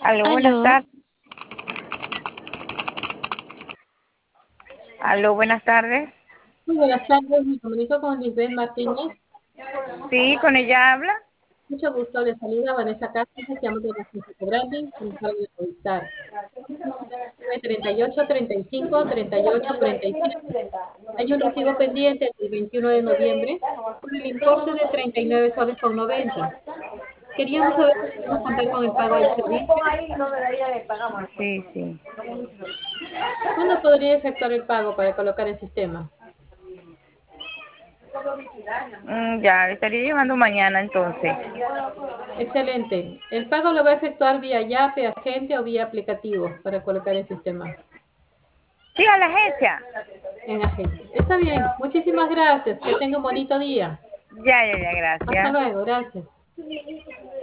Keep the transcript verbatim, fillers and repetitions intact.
Aló, buenas Aló, tardes. Aló, buenas tardes. Muy buenas tardes, me comunico con Lisbeth Martínez. Sí, con ella habla. Mucho gusto, le saluda Vanessa Castro, llamo de la agencia de branding, con el cargo de Movistar. treinta y ocho, treinta y cinco, treinta y ocho, cuarenta y siete. Hay un recibo pendiente el veintiuno de noviembre por el importe de treinta y nueve soles con noventa. Queríamos saber si podemos contar con el pago del servicio. Sí, sí. ¿Cuándo podría efectuar el pago para colocar el sistema? Mm, ya, le estaría llevando mañana entonces. Excelente. El pago lo va a efectuar vía Yape, agente o vía aplicativo para colocar el sistema. Sí, a la agencia. En agente. Está bien. Muchísimas gracias. Que tenga un bonito día. Ya, ya, ya, Hasta gracias. luego. Gracias.